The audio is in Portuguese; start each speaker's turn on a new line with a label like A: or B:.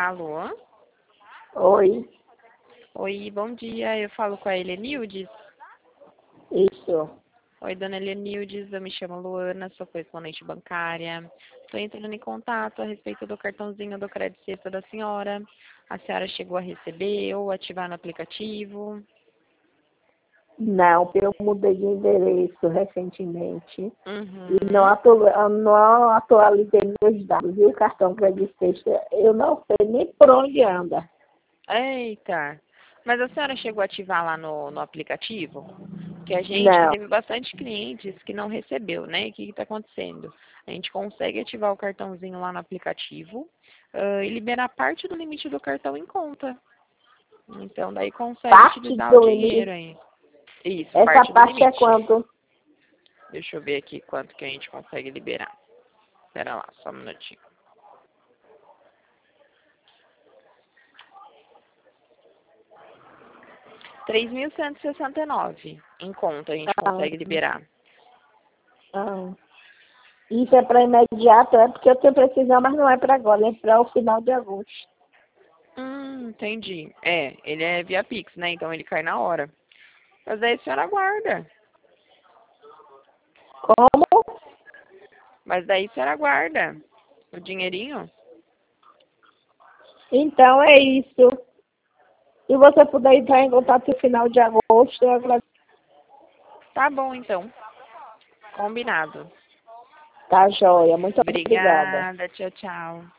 A: Alô?
B: Oi,
A: Oi, bom dia. Eu falo com a Helenildes.
B: isso.
A: Oi, dona Helenildes. Eu me chamo Luana, sou correspondente bancária. Estou entrando em contato a respeito do cartãozinho do Crédito Sexta da senhora. A senhora chegou a receber ou ativar no aplicativo?
B: Não, eu mudei de endereço recentemente e
A: Uhum.
B: não atualizei meus dados. E o cartão Crédito Sexta, eu não sei nem por onde anda.
A: Eita. Mas a senhora chegou a ativar lá no aplicativo? Que a gente
B: Não,
A: teve bastante clientes que não recebeu, né? E o que está acontecendo? A gente consegue ativar o cartãozinho lá no aplicativo, e liberar parte do limite do cartão em conta. Então, daí consegue
B: parte
A: utilizar o
B: do limite.
A: dinheiro aí. Isso,
B: Essa
A: parte do
B: parte é
A: limite.
B: quanto?
A: Deixa eu ver aqui quanto que a gente consegue liberar. Espera lá, só um minutinho. R$ 3.169 em conta a gente
B: Ah,
A: consegue liberar.
B: ah. Isso é para imediato, é porque eu tenho precisão, mas não é para agora, é para o final de agosto.
A: Entendi. É, ele é via Pix, né? Então ele cai na hora. Mas aí a senhora aguarda.
B: Como?
A: Mas daí a senhora guarda o dinheirinho.
B: Então é isso. Se você puder entrar em contato no final de agosto, eu agradeço.
A: Tá bom, então. Combinado.
B: Tá, joia. Muito obrigada.
A: Obrigada. Tchau, tchau.